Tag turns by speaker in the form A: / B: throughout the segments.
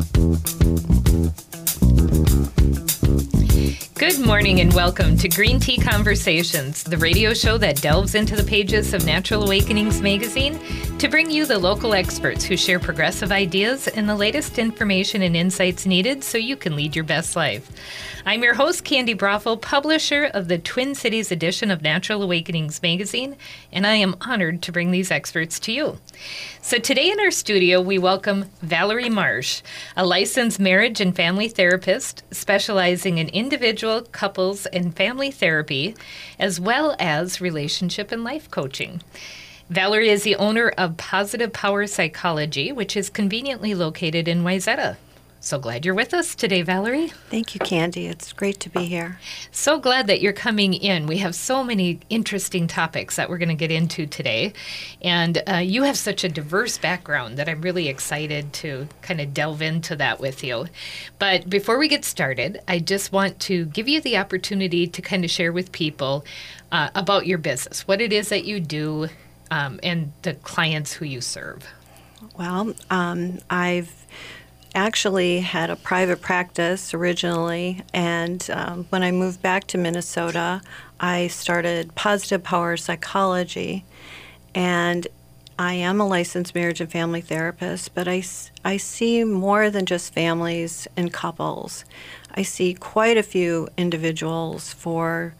A: Good morning and welcome to Green Tea Conversations, the radio show that delves into the pages of Natural Awakenings magazine to bring you the local experts who share progressive ideas and the latest information and insights needed so you can lead your best life. I'm your host, Candy Broffel, publisher of the Twin Cities edition of Natural Awakenings magazine, and I am honored to bring these experts to you. So today in our studio, we welcome Valerie Marsh, a licensed marriage and family therapist specializing in individual, couples, and family therapy, as well as relationship and life coaching. Valerie is the owner of Positive Power Psychology, which is conveniently located in Wayzata. So glad you're with us today, Valerie.
B: Thank you, Candy. It's great to be here.
A: So glad that you're coming in. We have so many interesting topics that we're going to get into today. And you have such a diverse background that I'm really excited to kind of delve into that with you. But before we get started, I just want to give you the opportunity to kind of share with people about your business, what it is that you do, and the clients who you serve.
B: Well, I've actually had a private practice originally, and when I moved back to Minnesota, I started Positive Power Psychology, and I am a licensed marriage and family therapist, but I see more than just families and couples. I see quite a few individuals for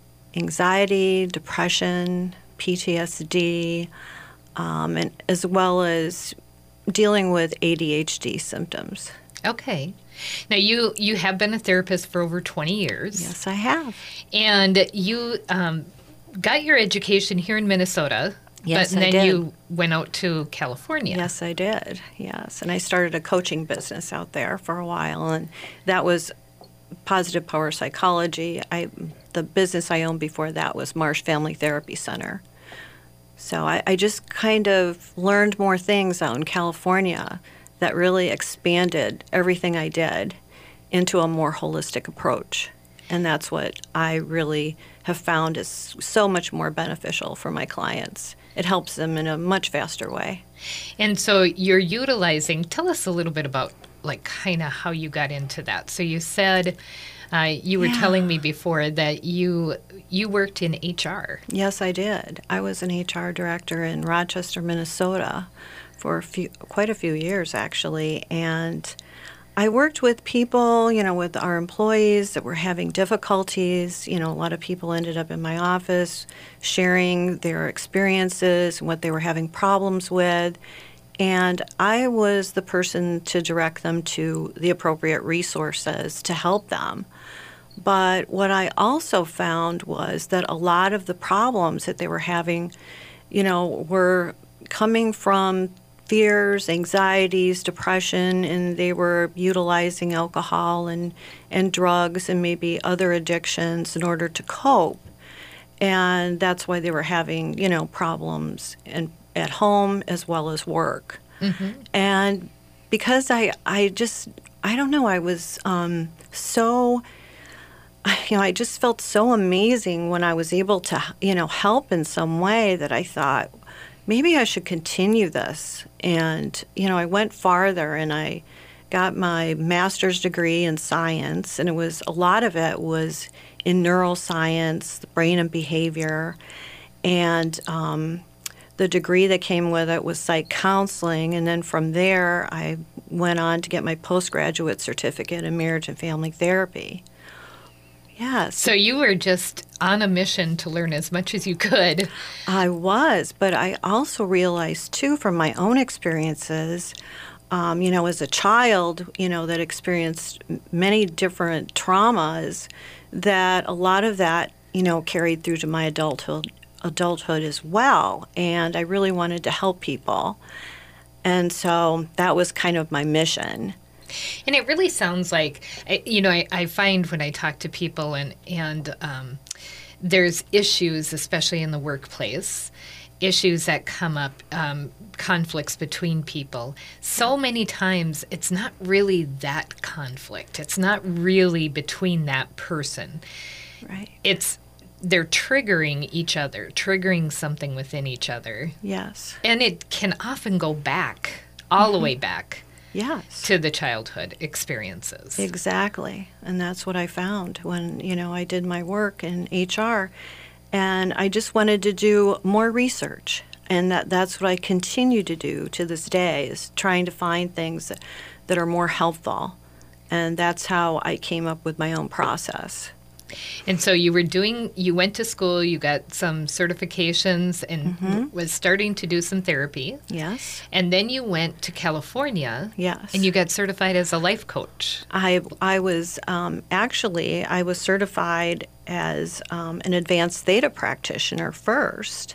B: anxiety, depression, PTSD, and as well as dealing with ADHD symptoms.
A: Okay. Now, you have been a therapist for over 20 years.
B: Yes, I have.
A: And you got your education here in Minnesota.
B: Yes,
A: but
B: I did.
A: then you went out to California.
B: Yes, I did. Yes. And I started a coaching business out there for a while, and that was Positive Power Psychology. The business I owned before that was Marsh Family Therapy Center. So I just kind of learned more things out in California that really expanded everything I did into a more holistic approach. And that's what I really have found is so much more beneficial for my clients. It helps them in a much faster way.
A: And so you're utilizing, tell us a little bit about like kind of how you got into that. So you said you were telling me before that you worked in HR.
B: Yes, I did. I was an HR director in Rochester, Minnesota for quite a few years, actually. And I worked with people, with our employees that were having difficulties. A lot of people ended up in my office sharing their experiences and what they were having problems with. And I was the person to direct them to the appropriate resources to help them. But what I also found was that a lot of the problems that they were having, were coming from fears, anxieties, depression, and they were utilizing alcohol and drugs and maybe other addictions in order to cope. And that's why they were having, problems at home as well as work. Mm-hmm. And because I don't know, I was I just felt so amazing when I was able to, help in some way that I thought, maybe I should continue this. And, I went farther and I got my master's degree in science, and a lot of it was in neuroscience, the brain and behavior, and the degree that came with it was psych counseling. And then from there, I went on to get my postgraduate certificate in marriage and family therapy. Yes.
A: So you were just on a mission to learn as much as you could.
B: I was, but I also realized, too, from my own experiences, as a child, that experienced many different traumas, that a lot of that, carried through to my adulthood as well. And I really wanted to help people. And so that was kind of my mission.
A: And it really sounds like, I find when I talk to people and there's issues, especially in the workplace, issues that come up, conflicts between people. So many times it's not really that conflict. It's not really between that person.
B: Right.
A: They're triggering each other, triggering something within each other.
B: Yes.
A: And it can often go back, all the way back.
B: Yes.
A: to the childhood experiences.
B: Exactly. And that's what I found when, I did my work in HR. And I just wanted to do more research. And that's what I continue to do to this day, is trying to find things that are more helpful. And that's how I came up with my own process.
A: And so you went to school, you got some certifications and was starting to do some therapy.
B: Yes.
A: And then you went to California.
B: Yes.
A: And you got certified as a life coach.
B: I was I was certified as an advanced theta practitioner first.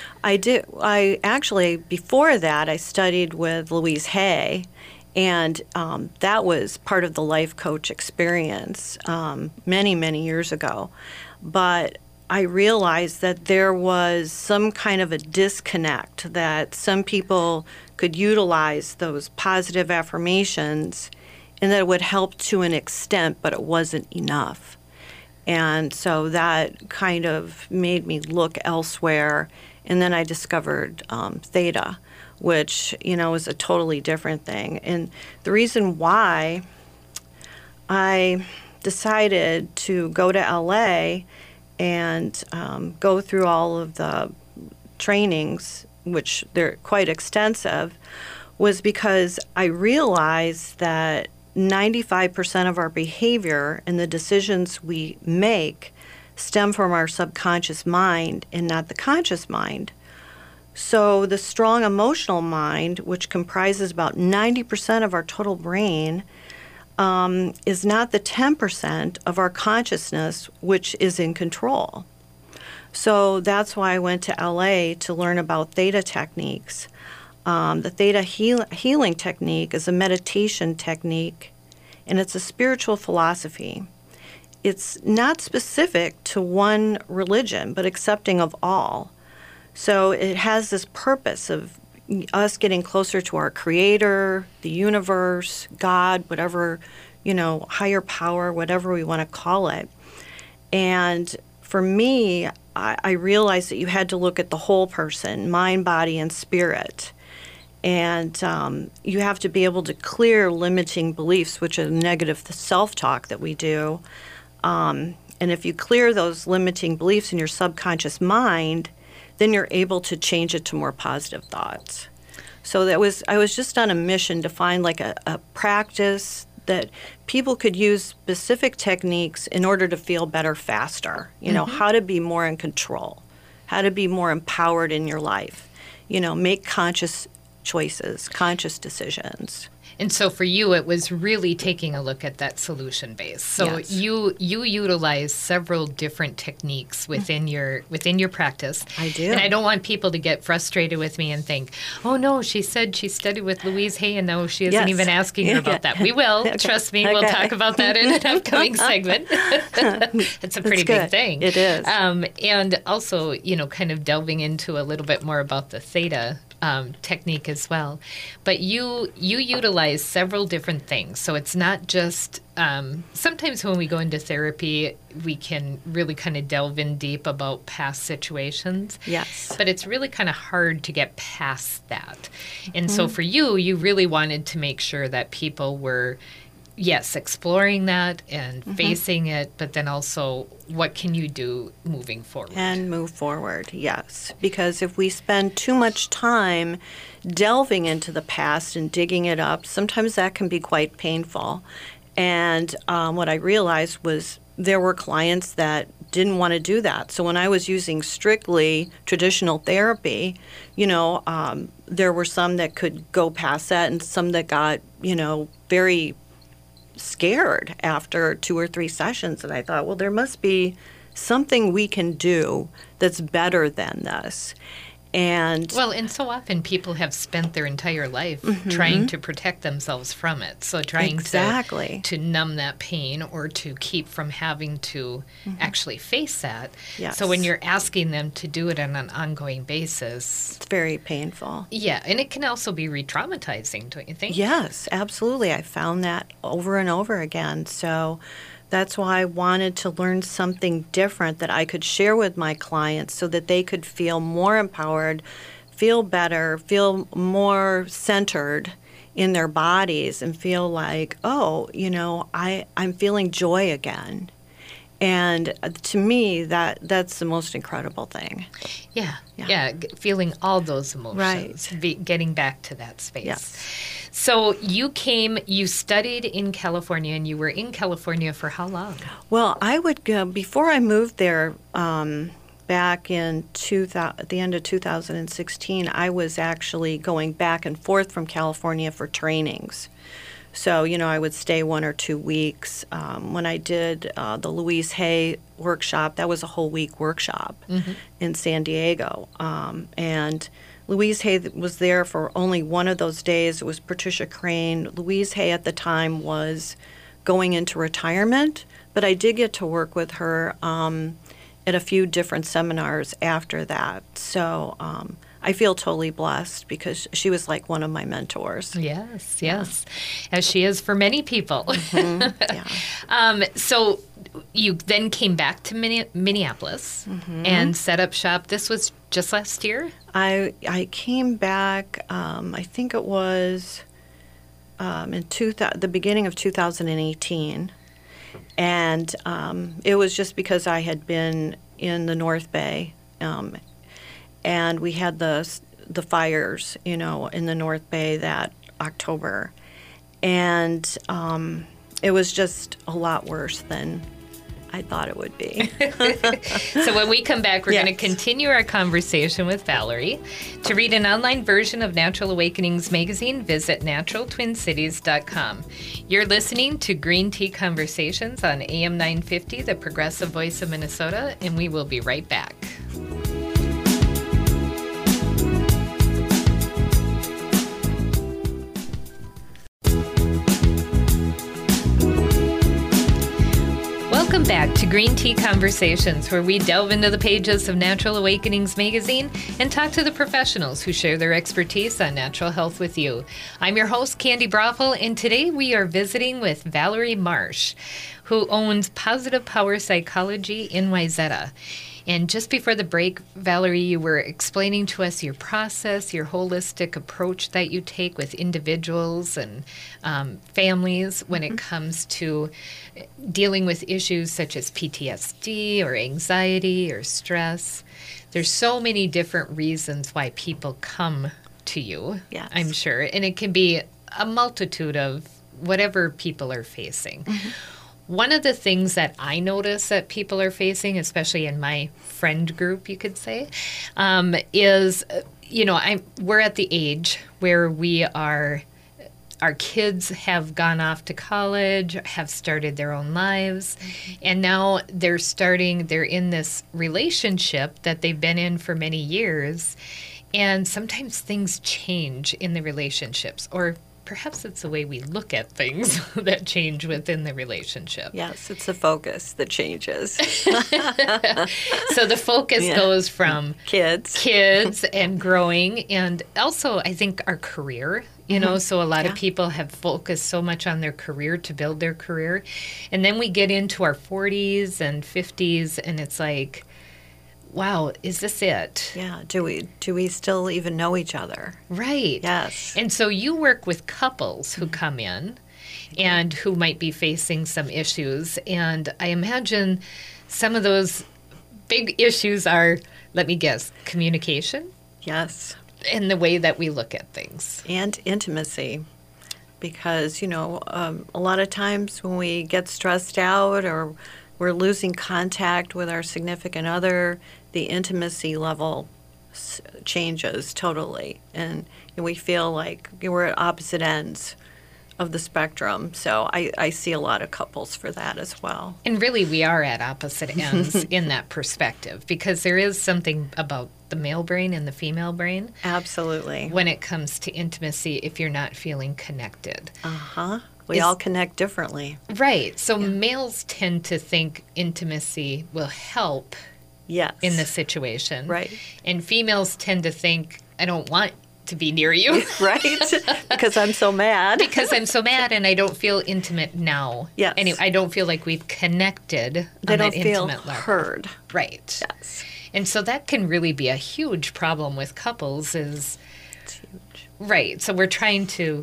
B: Before that, I studied with Louise Hay. And that was part of the life coach experience many, many years ago. But I realized that there was some kind of a disconnect, that some people could utilize those positive affirmations and that it would help to an extent, but it wasn't enough. And so that kind of made me look elsewhere. And then I discovered theta, which, is a totally different thing. And the reason why I decided to go to LA and go through all of the trainings, which they're quite extensive, was because I realized that 95% of our behavior and the decisions we make stem from our subconscious mind and not the conscious mind. So the strong emotional mind, which comprises about 90% of our total brain, is not the 10% of our consciousness, which is in control. So that's why I went to LA to learn about theta techniques. The theta healing technique is a meditation technique, and it's a spiritual philosophy. It's not specific to one religion, but accepting of all. So it has this purpose of us getting closer to our Creator, the universe, God, whatever, higher power, whatever we want to call it. And for me, I realized that you had to look at the whole person, mind, body, and spirit. And you have to be able to clear limiting beliefs, which are negative self-talk that we do. And if you clear those limiting beliefs in your subconscious mind, then you're able to change it to more positive thoughts. So I was just on a mission to find like a practice that people could use specific techniques in order to feel better faster, how to be more in control, how to be more empowered in your life, make conscious choices, conscious decisions.
A: And so for you, it was really taking a look at that solution base. So
B: Yes.
A: you utilize several different techniques within your practice.
B: I do.
A: And I don't want people to get frustrated with me and think, oh, no, she said she studied with Louise Hay, and no, she isn't
B: Yes.
A: even asking her about that. We will.
B: Okay.
A: Trust me. We'll
B: Okay.
A: talk about that in an upcoming segment. It's a pretty big
B: good.
A: thing.
B: It is.
A: And also, kind of delving into a little bit more about the theta technique as well. But you utilize several different things. So it's not just, sometimes when we go into therapy, we can really kind of delve in deep about past situations.
B: Yes.
A: But it's really kind of hard to get past that. And so for you really wanted to make sure that people were, yes, exploring that and facing it, but then also what can you do moving forward?
B: And move forward, yes. Because if we spend too much time delving into the past and digging it up, sometimes that can be quite painful. And what I realized was there were clients that didn't want to do that. So when I was using strictly traditional therapy, there were some that could go past that and some that got, very scared after 2 or 3 sessions. And I thought, well, there must be something we can do that's better than this. And
A: so often people have spent their entire life trying to protect themselves from it. So trying to numb that pain or to keep from having to actually face that.
B: Yes.
A: So when you're asking them to do it on an ongoing basis,
B: it's very painful.
A: Yeah, and it can also be re-traumatizing, don't you think?
B: Yes, absolutely. I found that over and over again. So that's why I wanted to learn something different that I could share with my clients so that they could feel more empowered, feel better, feel more centered in their bodies and feel like, oh, I'm feeling joy again. And to me, that's the most incredible thing.
A: Yeah. Feeling all those emotions,
B: Right.
A: Getting back to that space.
B: Yes.
A: So you studied in California, and you were in California for how long?
B: Well, I would go, before I moved there, back in at the end of 2016, I was actually going back and forth from California for trainings. So, I would stay 1 or 2 weeks. When I did the Louise Hay workshop, that was a whole week workshop in San Diego. And Louise Hay was there for only one of those days. It was Patricia Crane. Louise Hay at the time was going into retirement, but I did get to work with her at a few different seminars after that. So I feel totally blessed because she was like one of my mentors.
A: Yes, as she is for many people. So you then came back to Minneapolis and set up shop. This was just last year?
B: I came back, I think it was in the beginning of 2018. And it was just because I had been in the North Bay, and we had the fires, in the North Bay that October, and it was just a lot worse than I thought it would be.
A: So when we come back, we're going to continue our conversation with Valerie. To read an online version of Natural Awakenings magazine, visit naturaltwincities.com. You're listening to Green Tea Conversations on AM 950, the progressive voice of Minnesota, and we will be right back. Welcome back to Green Tea Conversations, where we delve into the pages of Natural Awakenings magazine and talk to the professionals who share their expertise on natural health with you. I'm your host, Candy Broffel, and today we are visiting with Valerie Marsh, who owns Positive Power Psychology in Wayzata. And just before the break, Valerie, you were explaining to us your process, your holistic approach that you take with individuals and families when it comes to dealing with issues such as PTSD or anxiety or stress. There's so many different reasons why people come to you,
B: Yes.
A: I'm sure. And it can be a multitude of whatever people are facing. One of the things that I notice that people are facing, especially in my friend group, you could say, is, we're at the age where our kids have gone off to college, have started their own lives, and now they're in this relationship that they've been in for many years, and sometimes things change in the relationships, or perhaps it's the way we look at things that change within the relationship.
B: Yes, it's the focus that changes.
A: So the focus goes from
B: kids
A: and growing, and also I think our career, so a lot of people have focused so much on their career to build their career. And then we get into our 40s and 50s, and it's like, wow, is this it?
B: Yeah. Do we still even know each other?
A: Right.
B: Yes.
A: And so you work with couples who come in and who might be facing some issues. And I imagine some of those big issues are, let me guess, communication?
B: Yes.
A: And the way that we look at things.
B: And intimacy. Because, a lot of times when we get stressed out or we're losing contact with our significant other, the intimacy level changes totally. And we feel like we're at opposite ends of the spectrum. So I see a lot of couples for that as well.
A: And really, we are at opposite ends in that perspective, because there is something about the male brain and the female brain.
B: Absolutely.
A: When it comes to intimacy, if you're not feeling connected.
B: We all connect differently.
A: Right. So males tend to think intimacy will help in the situation.
B: Right.
A: And females tend to think, I don't want to be near you.
B: Right. Because I'm so mad.
A: Because I'm so mad and I don't feel intimate now.
B: Yes.
A: Anyway, I don't feel like we've connected
B: They
A: on
B: don't
A: that
B: feel
A: intimate level.
B: heard.
A: Right.
B: Yes.
A: And so that can really be a huge problem with couples is...
B: It's huge.
A: Right. So we're trying to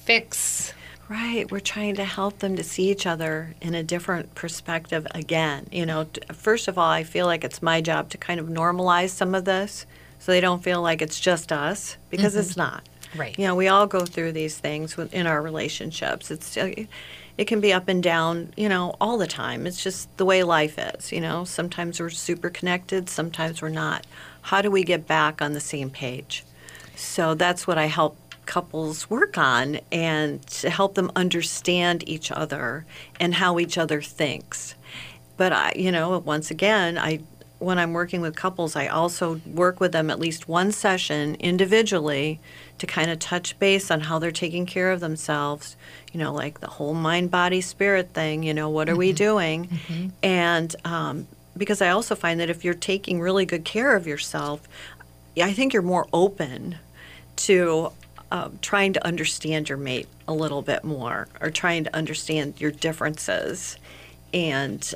A: fix.
B: Right. We're trying to help them to see each other in a different perspective again. First of all, I feel like it's my job to kind of normalize some of this so they don't feel like it's just us, because it's not.
A: Right.
B: We all go through these things in our relationships. It can be up and down, all the time. It's just the way life is, Sometimes we're super connected, sometimes we're not. How do we get back on the same page? So that's what I help couples work on, and to help them understand each other and how each other thinks. But once again, when I'm working with couples, I also work with them at least one session individually to kind of touch base on how they're taking care of themselves, like the whole mind, body, spirit thing, what are we doing? And because I also find that if you're taking really good care of yourself, I think you're more open to trying to understand your mate a little bit more, or trying to understand your differences, and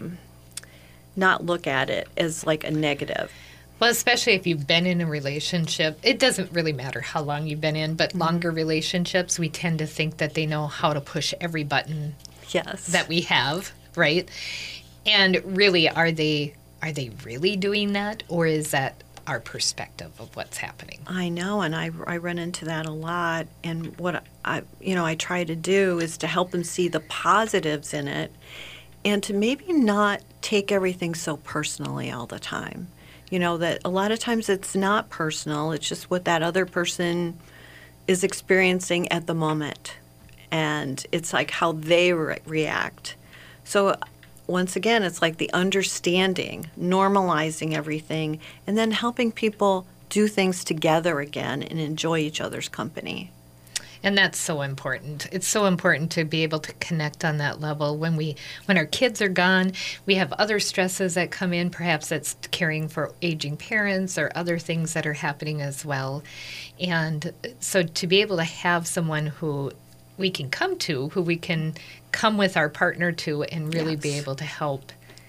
B: not look at it as like a negative.
A: Well, especially if you've been in a relationship, it doesn't really matter how long you've been in, but longer relationships, we tend to think that they know how to push every button that we have, right? And really, are they really doing that, or is that our perspective of what's happening?
B: I know, and I run into that a lot. And what I try to do is to help them see the positives in it, and to maybe not take everything so personally all the time. That a lot of times it's not personal, it's just what that other person is experiencing at the moment. And it's like how they react. So once again, it's like the understanding, normalizing everything, and then helping people do things together again and enjoy each other's company.
A: And that's so important. It's so important to be able to connect on that level. When our kids are gone, we have other stresses that come in. Perhaps it's caring for aging parents or other things that are happening as well. And so to be able to have someone who we can come to, who we can come with our partner to, and really be able to help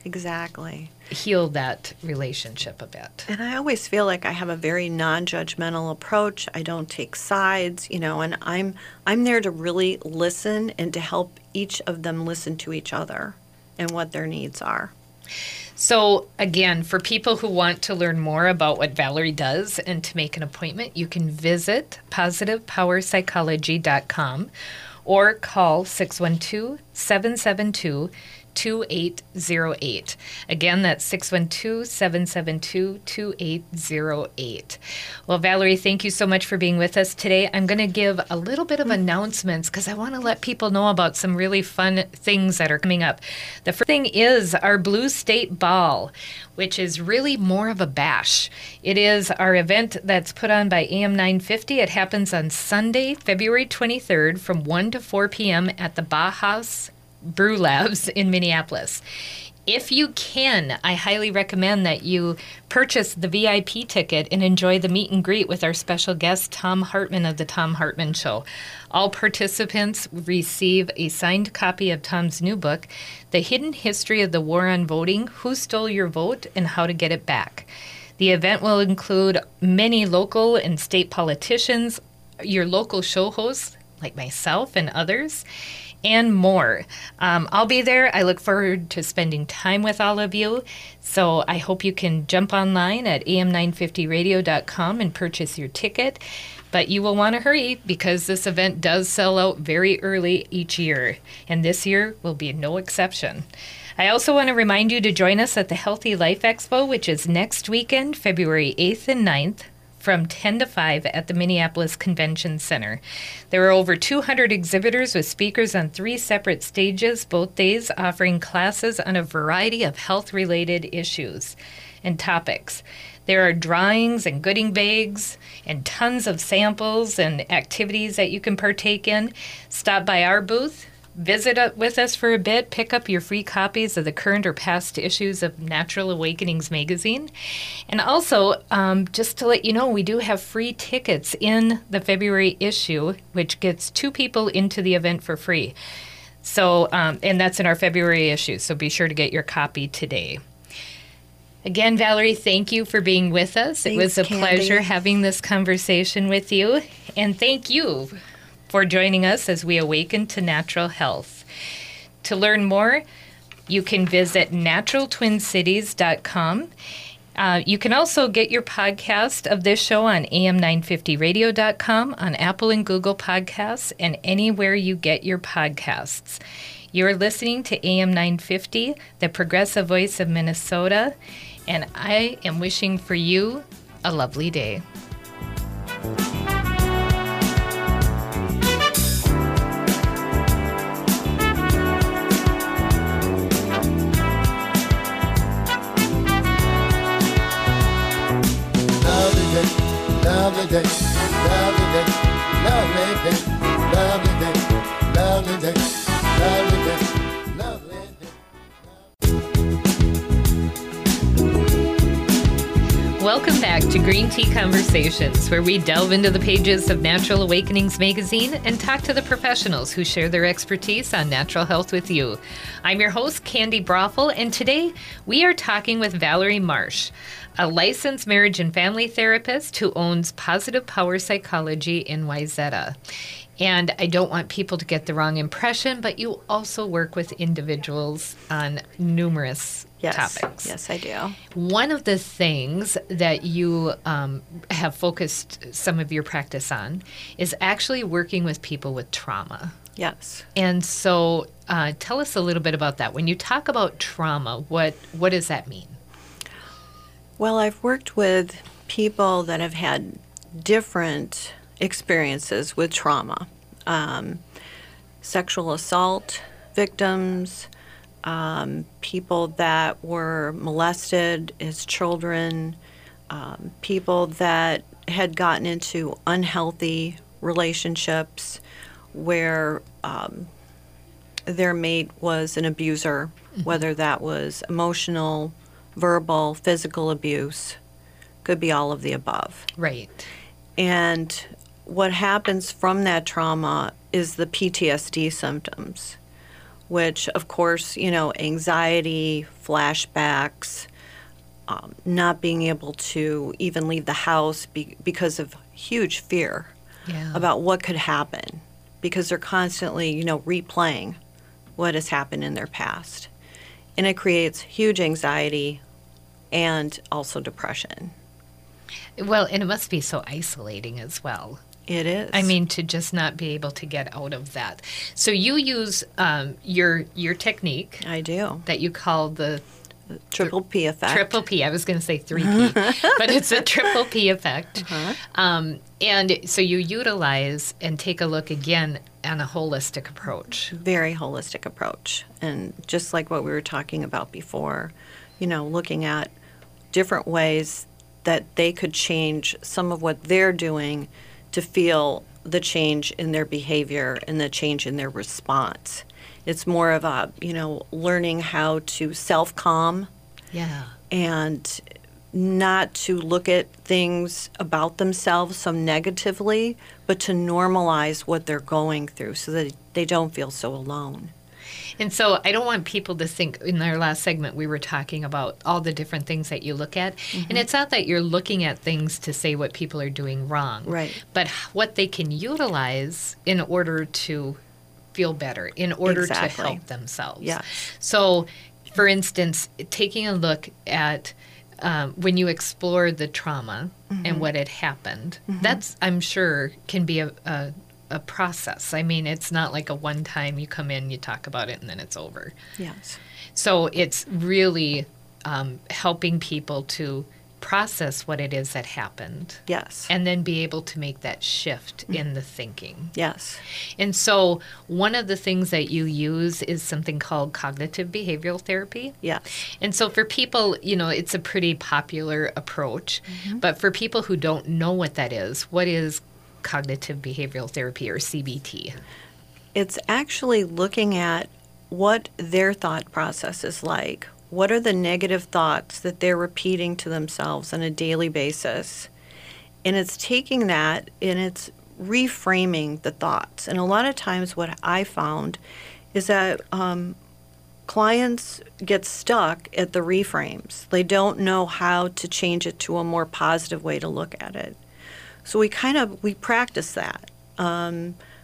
A: heal that relationship a bit.
B: And I always feel like I have a very non-judgmental approach. I don't take sides, and I'm there to really listen and to help each of them listen to each other and what their needs are.
A: So again, for people who want to learn more about what Valerie does and to make an appointment, you can visit positivepowerpsychology.com or call 612-772-2808. Again, that's 612-772-2808. Well, Valerie, thank you so much for being with us today. I'm going to give a little bit of announcements because I want to let people know about some really fun things that are coming up. The first thing is our Blue State Ball, which is really more of a bash. It is our event that's put on by AM 950. It happens on Sunday, February 23rd from 1 to 4 p.m. at the Bauhaus Brew Labs in Minneapolis. If you can, I highly recommend that you purchase the VIP ticket and enjoy the meet and greet with our special guest, Thom Hartmann of The Thom Hartmann Show. All participants receive a signed copy of Tom's new book, The Hidden History of the War on Voting, Who Stole Your Vote, and How to Get It Back. The event will include many local and state politicians, your local show hosts like myself and others, and more. I'll be there. I look forward to spending time with all of you. So I hope you can jump online at am950radio.com and purchase your ticket. But you will want to hurry because this event does sell out very early each year. And this year will be no exception. I also want to remind you to join us at the Healthy Life Expo, which is next weekend, February 8th and 9th. From 10 to 5 at the Minneapolis Convention Center. There are over 200 exhibitors with speakers on 3 separate stages, both days offering classes on a variety of health-related issues and topics. There are drawings and goodie bags and tons of samples and activities that you can partake in. Stop by our booth. Visit with us for a bit. Pick up your free copies of the current or past issues of Natural Awakenings magazine. And also, just to let you know, we do have free tickets in the February issue, which gets 2 people into the event for free. So, and that's in our February issue, so be sure to get your copy today. Again, Valerie, thank you for being with us.
B: Thanks,
A: it was a
B: Candy.
A: pleasure having this conversation with you. And thank you for joining us as we awaken to natural health. To learn more, you can visit naturaltwincities.com. You can also get your podcast of this show on am950radio.com, on Apple and Google Podcasts, and anywhere you get your podcasts. You're listening to AM 950, the progressive voice of Minnesota, and I am wishing for you a lovely day.
C: Lovely day, lovely day, lovely day, lovely day, lovely day, lovely day, lovely day.
A: Welcome back to Green Tea Conversations, where we delve into the pages of Natural Awakenings magazine and talk to the professionals who share their expertise on natural health with you. I'm your host, Candy Broffel, and today we are talking with Valerie Marsh, a licensed marriage and family therapist who owns Positive Power Psychology in Wayzata. And I don't want people to get the wrong impression, but you also work with individuals on numerous topics.
B: Yes, I do.
A: One of the things that you have focused some of your practice on is actually working with people with trauma.
B: Yes.
A: And so tell us a little bit about that. When you talk about trauma, what does that mean?
B: Well, I've worked with people that have had different experiences with trauma. Sexual assault victims, people that were molested as children, people that had gotten into unhealthy relationships where their mate was an abuser, whether that was emotional, verbal, physical abuse, could be all of the above.
A: Right.
B: And what happens from that trauma is the PTSD symptoms, which, of course, anxiety, flashbacks, not being able to even leave the house because of huge fear about what could happen, because they're constantly, replaying what has happened in their past. And it creates huge anxiety and also depression.
A: Well, and it must be so isolating as well.
B: It is.
A: I mean, to just not be able to get out of that. So you use your technique.
B: I do.
A: That you call the
B: Triple P effect.
A: Triple P. I was going to say 3P, but it's a Triple P effect. And so you utilize and take a look again on a holistic approach.
B: Very holistic approach. And just like what we were talking about before, looking at different ways that they could change some of what they're doing to feel the change in their behavior and the change in their response. It's more of a, learning how to self-calm.
A: Yeah.
B: And not to look at things about themselves so negatively, but to normalize what they're going through so that they don't feel so alone.
A: And so I don't want people to think, in our last segment, we were talking about all the different things that you look at. And it's not that you're looking at things to say what people are doing wrong.
B: Right.
A: But what they can utilize in order to feel better, in order to help themselves.
B: Yes.
A: So, for instance, taking a look at when you explore the trauma and what had happened, that's, I'm sure, can be a process. I mean, it's not like a one time you come in, you talk about it, and then it's over.
B: Yes.
A: So it's really helping people to process what it is that happened.
B: Yes.
A: And then be able to make that shift in the thinking.
B: Yes.
A: And so one of the things that you use is something called cognitive behavioral therapy.
B: Yes.
A: And so for people, it's a pretty popular approach. But for people who don't know what that is, what is cognitive behavioral therapy, or CBT?
B: It's actually looking at what their thought process is like. What are the negative thoughts that they're repeating to themselves on a daily basis? And it's taking that and it's reframing the thoughts. And a lot of times what I found is that clients get stuck at the reframes. They don't know how to change it to a more positive way to look at it. So we practice that.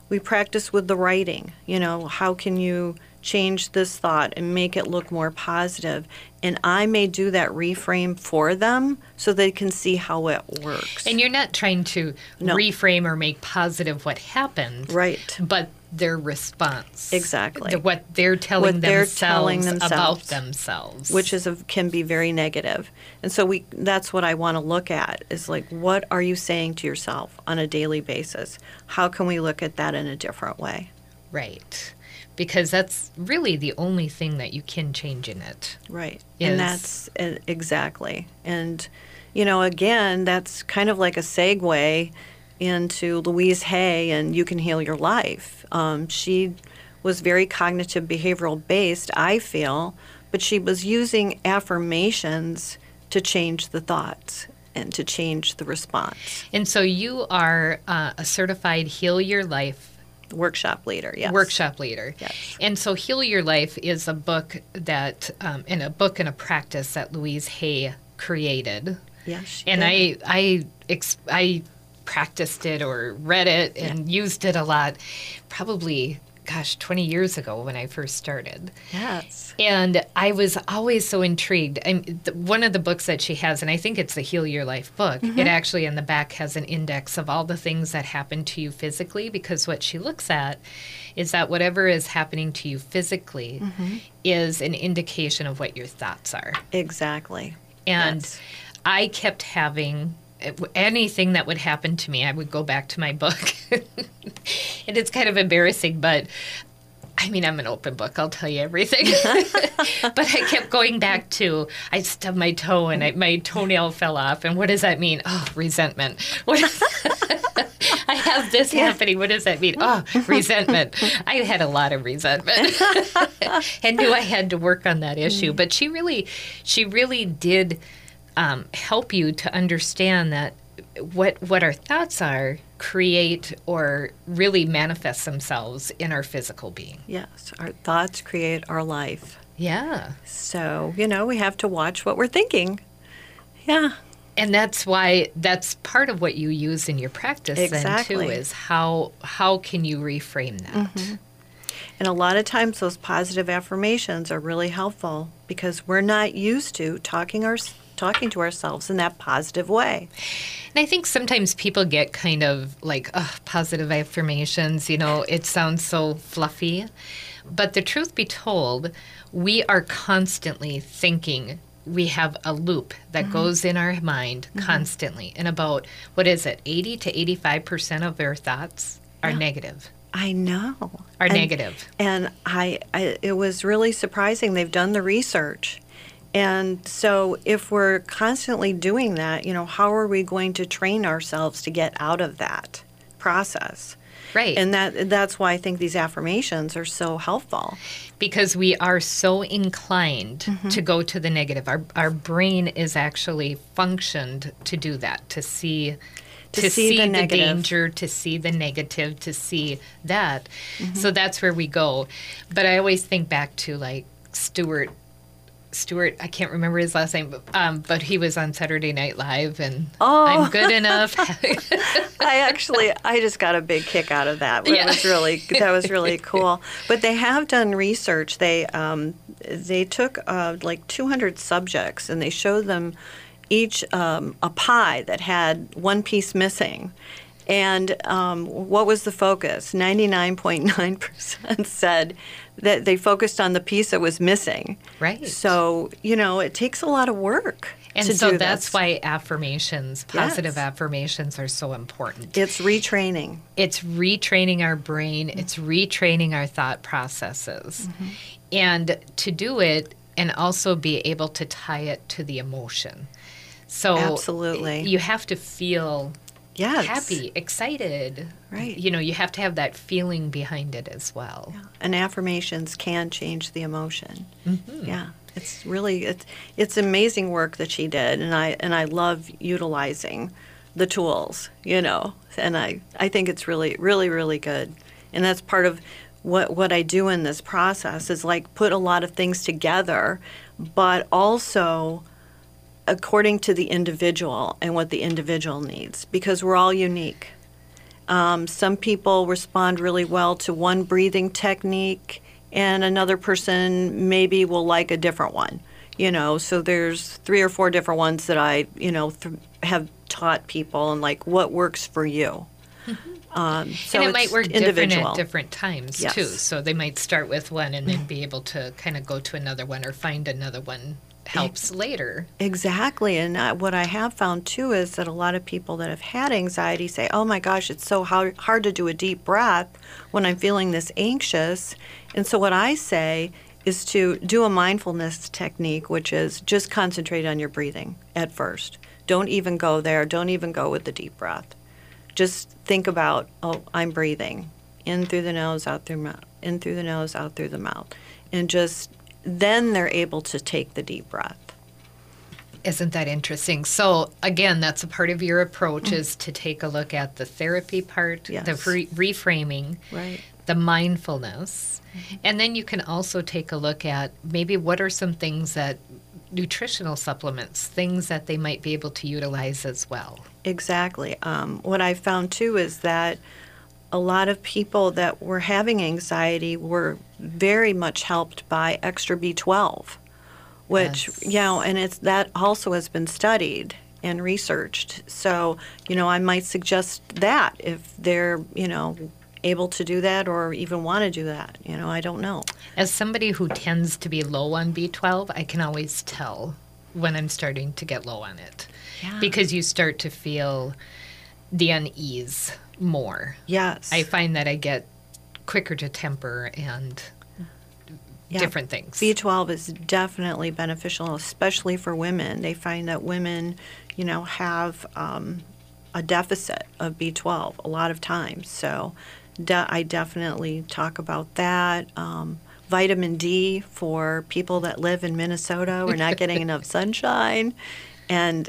B: We practice with the writing. How can you change this thought and make it look more positive? And I may do that reframe for them so they can see how it works.
A: And you're not trying to
B: No.
A: reframe or make positive what happened.
B: Right.
A: But their response.
B: Exactly.
A: What they're telling
B: What they're
A: themselves
B: telling
A: about
B: themselves.
A: themselves.
B: Which can be very negative. And so that's what I want to look at is like, what are you saying to yourself on a daily basis? How can we look at that in a different way?
A: Right. Because that's really the only thing that you can change in it.
B: Right.
A: Is-
B: And that's exactly. And, again, that's kind of like a segue into Louise Hay and You Can Heal Your Life. She was very cognitive behavioral based, I feel, but she was using affirmations to change the thoughts and to change the response.
A: And so you are a certified Heal Your Life
B: Workshop leader, yes.
A: workshop leader.
B: Yes.
A: And so Heal Your Life is a book and a practice that Louise Hay created.
B: Yes. she
A: And
B: did.
A: I practiced it or read it and used it a lot, probably, 20 years ago when I first started.
B: Yes.
A: And I was always so intrigued. One of the books that she has, and I think it's the Heal Your Life book, it actually in the back has an index of all the things that happen to you physically, because what she looks at is that whatever is happening to you physically is an indication of what your thoughts are.
B: Exactly.
A: And
B: Yes.
A: I kept having anything that would happen to me, I would go back to my book. And it's kind of embarrassing, but I'm an open book. I'll tell you everything. But I kept going back to, I stubbed my toe and my toenail fell off. And what does that mean? Oh, resentment. I have this happening. What does that mean? Oh, resentment. I had a lot of resentment and knew I had to work on that issue. But she really did help you to understand that what our thoughts are create or really manifest themselves in our physical being.
B: Yes. Our thoughts create our life.
A: Yeah.
B: So, we have to watch what we're thinking. Yeah.
A: And that's why that's part of what you use in your practice then
B: Exactly.
A: too, is how can you reframe that?
B: And a lot of times those positive affirmations are really helpful because we're not used to talking to ourselves in that positive way.
A: And I think sometimes people get kind of like, positive affirmations, it sounds so fluffy. But the truth be told, we are constantly thinking. We have a loop that goes in our mind constantly. And about, 80 to 85% of our thoughts are negative.
B: I know.
A: Negative.
B: And it was really surprising. They've done the research. And so if we're constantly doing that, how are we going to train ourselves to get out of that process?
A: Right.
B: And that's why I think these affirmations are so helpful.
A: Because we are so inclined to go to the negative. Our brain is actually functioned to do that, to see the
B: negative.
A: danger, to see the negative, to see that. So that's where we go. But I always think back to like Stuart, I can't remember his last name, but he was on Saturday Night Live, and I'm good enough.
B: I just got a big kick out of that.
A: Yeah.
B: That was really cool. But they have done research. They took like 200 subjects and they showed them each a pie that had one piece missing. And what was the focus? 99.9% said that they focused on the piece that was missing.
A: Right.
B: So, it takes a lot of work
A: And
B: to
A: so
B: do
A: that's
B: this.
A: why affirmations, positive
B: Yes.
A: affirmations are so important.
B: It's retraining.
A: It's retraining our brain, it's retraining our thought processes. And to do it and also be able to tie it to the emotion. So
B: Absolutely.
A: you have to feel
B: Yes.
A: happy, excited.
B: Right.
A: You have to have that feeling behind it as well.
B: And affirmations can change the emotion. Yeah. It's really it's amazing work that she did, and I love utilizing the tools, and I think it's really, really, really good. And that's part of what I do in this process is like put a lot of things together, but also according to the individual and what the individual needs, because we're all unique. Some people respond really well to one breathing technique, and another person maybe will like a different one. So there's 3 or 4 different ones that I, have taught people, and like what works for you. So
A: and it might work different
B: individual.
A: at different times,
B: Yes.
A: too. So they might start with one and then be able to kind of go to another one or find another one helps later.
B: Exactly. And what I have found, too, is that a lot of people that have had anxiety say, oh, my gosh, it's so hard to do a deep breath when I'm feeling this anxious. And so what I say is to do a mindfulness technique, which is just concentrate on your breathing at first. Don't even go there. Don't even go with the deep breath. Just think about, oh, I'm breathing in through the nose, out through mouth, in through the nose, out through the mouth. And just then they're able to take the deep breath.
A: Isn't that interesting? So, again, that's a part of your approach is to take a look at the therapy part,
B: Yes.
A: the reframing,
B: Right.
A: the mindfulness. And then you can also take a look at maybe what are some things that nutritional supplements, things that they might be able to utilize as well.
B: Exactly. What I found too is that a lot of people that were having anxiety were very much helped by extra B12, which,
A: Yes.
B: and that also has been studied and researched. So, I might suggest that if they're, able to do that or even want to do that. I don't know.
A: As somebody who tends to be low on B12, I can always tell when I'm starting to get low on it.
B: Yeah.
A: Because you start to feel the unease more.
B: Yes.
A: I find that I get quicker to temper and different things.
B: B12 is definitely beneficial, especially for women. They find that women, have a deficit of B12 a lot of times. So I definitely talk about that. Vitamin D for people that live in Minnesota. We're not getting enough sunshine. And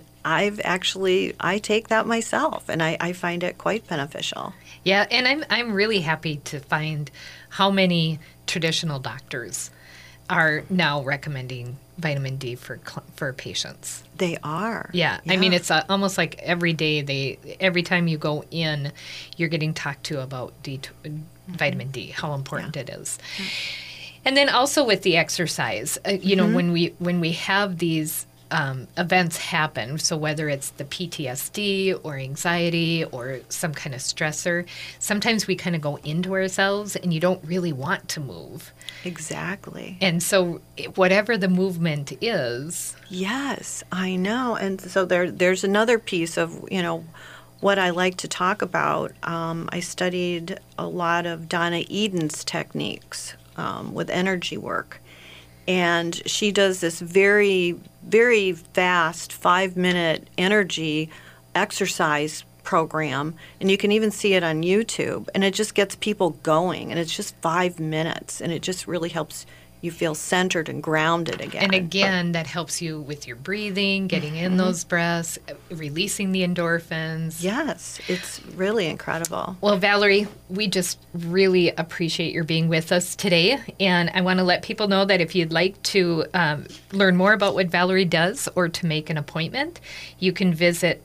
B: I take that myself, and I find it quite beneficial.
A: Yeah, and I'm really happy to find how many traditional doctors are now recommending vitamin D for patients.
B: They are.
A: Yeah. I mean, it's almost like every day every time you go in, you're getting talked to about vitamin D, how important it is. And then also with the exercise, when we have these events happen, so whether it's the PTSD or anxiety or some kind of stressor, sometimes we kind of go into ourselves and you don't really want to move.
B: Exactly.
A: And so whatever the movement is.
B: Yes, I know. And so there's another piece of, what I like to talk about. I studied a lot of Donna Eden's techniques with energy work. And she does this very, very fast 5-minute energy exercise program. And you can even see it on YouTube. And it just gets people going. And it's just 5 minutes. And it just really helps you feel centered and grounded again.
A: And again, that helps you with your breathing, getting in those breaths, releasing the endorphins.
B: Yes, it's really incredible.
A: Well, Valerie, we just really appreciate your being with us today. And I want to let people know that if you'd like to learn more about what Valerie does or to make an appointment, you can visit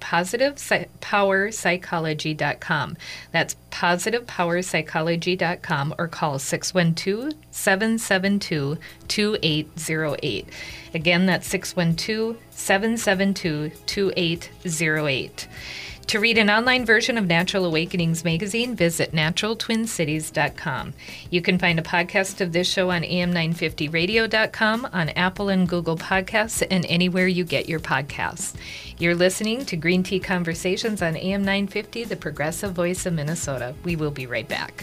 A: positivepowerpsychology.com. That's positivepowerpsychology.com or call 612-772-2808. Again, that's 612-772-2808. To read an online version of Natural Awakenings magazine, visit naturaltwincities.com. You can find a podcast of this show on am950radio.com, on Apple and Google Podcasts, and anywhere you get your podcasts. You're listening to Green Tea Conversations on AM950, the progressive voice of Minnesota. We will be right back.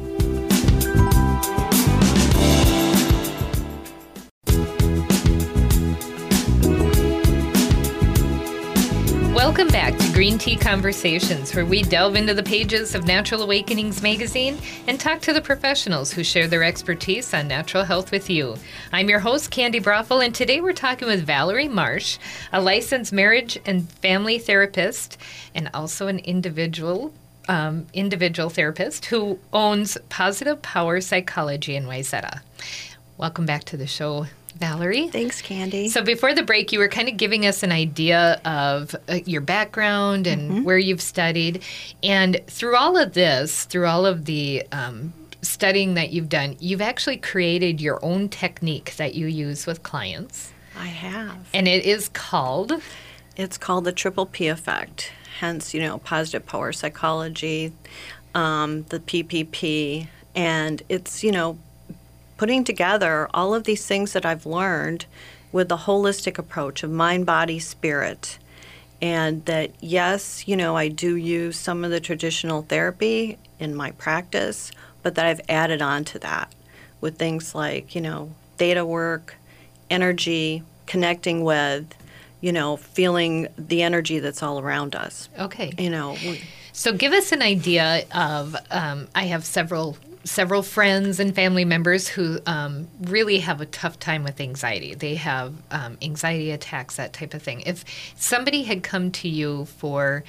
A: Welcome back to Green Tea Conversations, where we delve into the pages of Natural Awakenings magazine and talk to the professionals who share their expertise on natural health with you. I'm your host, Candy Brothel, and today we're talking with Valerie Marsh, a licensed marriage and family therapist and also an individual therapist who owns Positive Power Psychology in Wayzata. Welcome back to the show, Valerie.
B: Thanks, Candy.
A: So before the break, you were kind of giving us an idea of your background and where you've studied. And through all of this, through all of the studying that you've done, you've actually created your own technique that you use with clients.
B: I have.
A: And it is called?
B: It's called the Triple P effect, hence, positive power psychology, the PPP. And it's, putting together all of these things that I've learned with the holistic approach of mind, body, spirit. And that, yes, I do use some of the traditional therapy in my practice, but that I've added on to that with things like, theta work, energy, connecting with, feeling the energy that's all around us.
A: Okay.
B: We,
A: So give us an idea of, I have several friends and family members who really have a tough time with anxiety. They have anxiety attacks, that type of thing. If somebody had come to you for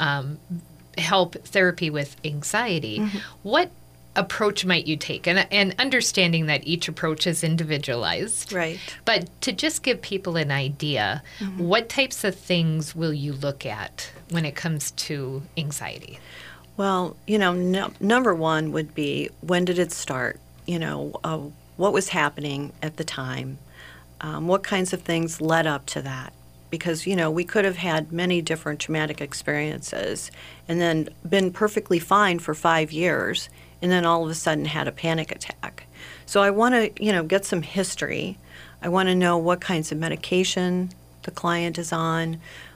A: help therapy with anxiety, what approach might you take? And understanding that each approach is individualized.
B: right.
A: But to just give people an idea, what types of things will you look at when it comes to anxiety?
B: Well, number one would be, when did it start? What was happening at the time? What kinds of things led up to that? Because, we could have had many different traumatic experiences and then been perfectly fine for 5 years and then all of a sudden had a panic attack. So I want to, get some history. I want to know what kinds of medication the client is on,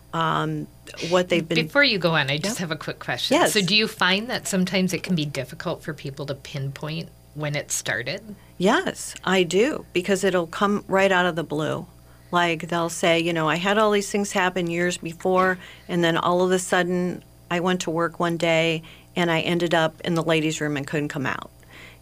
B: what they've been...
A: Before you go on, I just have a quick question.
B: Yes.
A: So do you find that sometimes it can be difficult for people to pinpoint when it started?
B: Yes, I do, because it'll come right out of the blue. Like they'll say, I had all these things happen years before, and then all of a sudden I went to work one day and I ended up in the ladies' room and couldn't come out.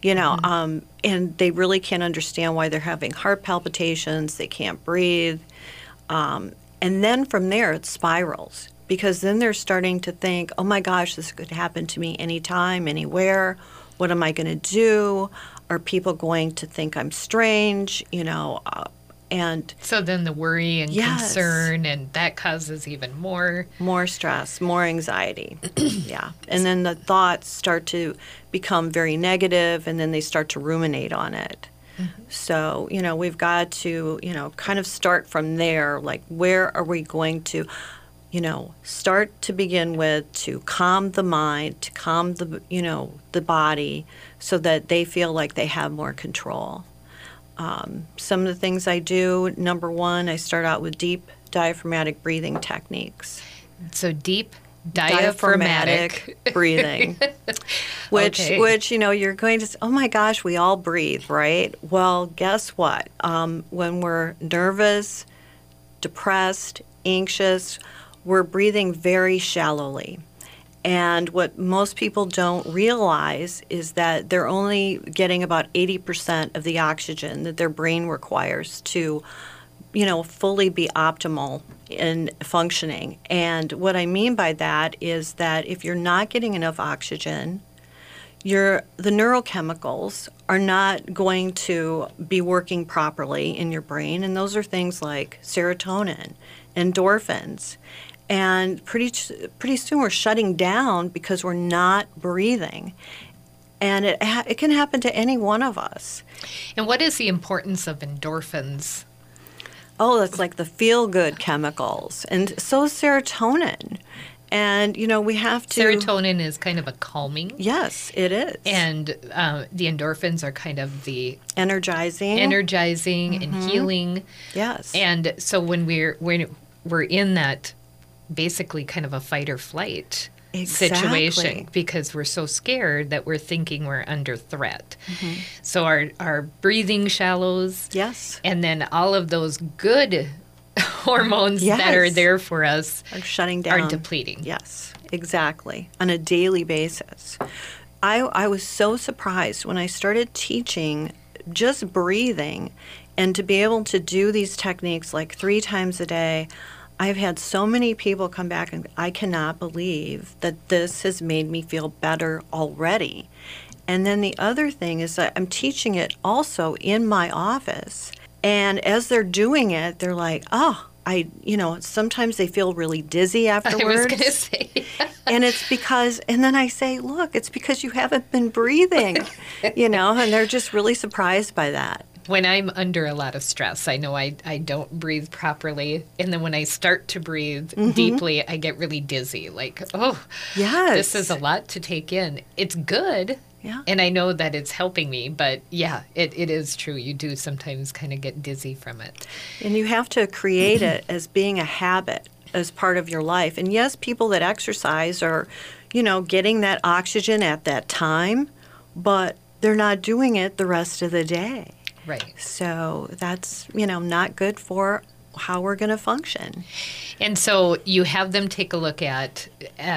B: And they really can't understand why they're having heart palpitations, they can't breathe. And then from there it spirals, because then they're starting to think, oh my gosh, this could happen to me anytime, anywhere. What am I going to do? Are people going to think I'm strange? And
A: So then the worry and
B: Yes.
A: concern, and that causes even more.
B: more stress, more anxiety. Yeah. And then the thoughts start to become very negative, and then they start to ruminate on it. So, we've got to, kind of start from there. Like, where are we going to, start to begin with, to calm the mind, to calm the, the body, so that they feel like they have more control. Some of the things I do, number one, I start out with deep diaphragmatic breathing techniques.
A: So deep diaphragmatic
B: breathing, which you're going to say, oh my gosh, we all breathe, right? Well, guess what? When we're nervous, depressed, anxious, we're breathing very shallowly. And what most people don't realize is that they're only getting about 80% of the oxygen that their brain requires to, fully be optimal in functioning. And what I mean by that is that if you're not getting enough oxygen, the neurochemicals are not going to be working properly in your brain. And those are things like serotonin, endorphins. And pretty soon we're shutting down because we're not breathing. And it can happen to any one of us.
A: And what is the importance of endorphins?
B: Oh, that's like the feel-good chemicals. And so is serotonin. And, we have to...
A: Serotonin is kind of a calming.
B: Yes, it is.
A: And the endorphins are kind of the
B: energizing
A: and healing.
B: Yes.
A: And so when we're in that basically kind of a fight or flight situation,
B: Exactly.
A: because we're so scared that we're thinking we're under threat. So our breathing shallows.
B: Yes.
A: And then all of those good hormones that are
B: Yes.
A: there for us
B: Are shutting down.
A: are depleting.
B: Yes, exactly, on a daily basis. I was so surprised when I started teaching just breathing, and to be able to do these techniques like 3 times a day. I've had so many people come back and I cannot believe that this has made me feel better already. And then the other thing is that I'm teaching it also in my office. And as they're doing it, they're like, oh, sometimes they feel really dizzy afterwards.
A: I was going to say.
B: And it's because, and then I say, look, it's because you haven't been breathing, and they're just really surprised by that.
A: When I'm under a lot of stress, I know I don't breathe properly. And then when I start to breathe deeply, I get really dizzy. Like, oh,
B: yes,
A: this is a lot to take in. It's good.
B: Yeah.
A: And I know that it's helping me. But yeah, it is true. You do sometimes kind of get dizzy from it.
B: And you have to create it as being a habit as part of your life. And yes, people that exercise are, getting that oxygen at that time, but they're not doing it the rest of the day.
A: Right.
B: So that's, not good for how we're going to function.
A: And so you have them take a look at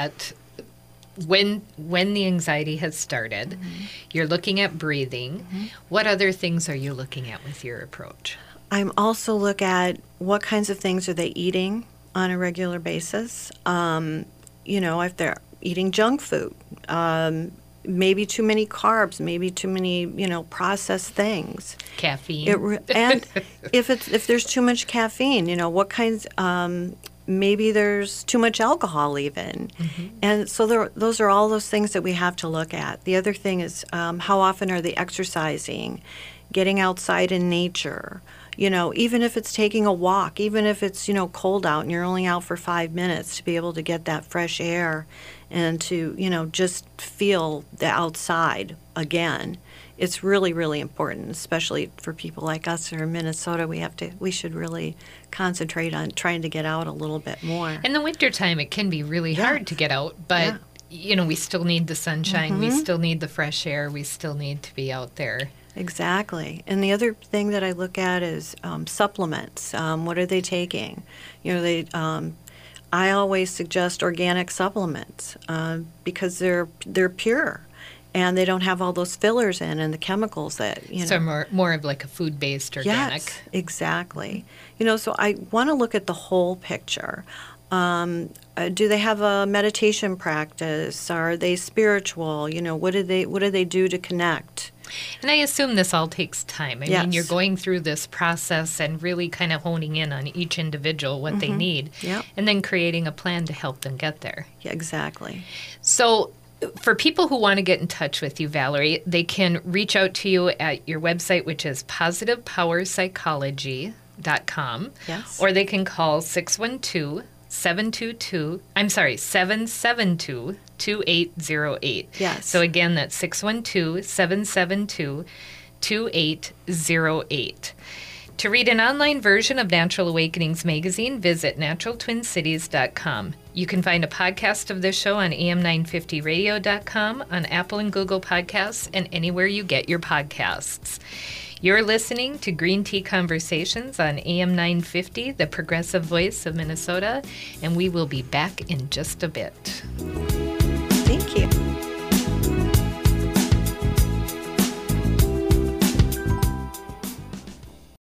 A: when the anxiety has started. You're looking at breathing. What other things are you looking at with your approach?
B: I'm also look at what kinds of things are they eating on a regular basis. If they're eating junk food, maybe too many carbs, maybe too many, processed things.
A: Caffeine.
B: And if there's too much caffeine, what kinds, maybe there's too much alcohol even. And so those are all those things that we have to look at. The other thing is how often are they exercising, getting outside in nature. Even if it's taking a walk, even if it's, cold out and you're only out for 5 minutes, to be able to get that fresh air and to, just feel the outside again. It's really, really important, especially for people like us who are in Minnesota. We should really concentrate on trying to get out a little bit more.
A: In the wintertime, it can be really hard to get out, but, we still need the sunshine. We still need the fresh air. We still need to be out there.
B: Exactly. And the other thing that I look at is supplements. What are they taking? I always suggest organic supplements because they're pure and they don't have all those fillers in and the chemicals that,
A: So more of like a food-based organic.
B: Yes, exactly. So I want to look at the whole picture. Do they have a meditation practice? Are they spiritual? What do they do to connect?
A: And I assume this all takes time. I mean, you're going through this process and really kind of honing in on each individual, what they need, and then creating a plan to help them get there.
B: Yeah, exactly.
A: So for people who want to get in touch with you, Valerie, they can reach out to you at your website, which is positivepowerpsychology.com.
B: Yes.
A: Or they can call 772-2808.
B: Yes.
A: So again, that's 612-772-2808. To read an online version of Natural Awakenings magazine, visit naturaltwincities.com. You can find a podcast of this show on am950radio.com, on Apple and Google Podcasts, and anywhere you get your podcasts. You're listening to Green Tea Conversations on AM 950, the progressive voice of Minnesota, and we will be back in just a bit.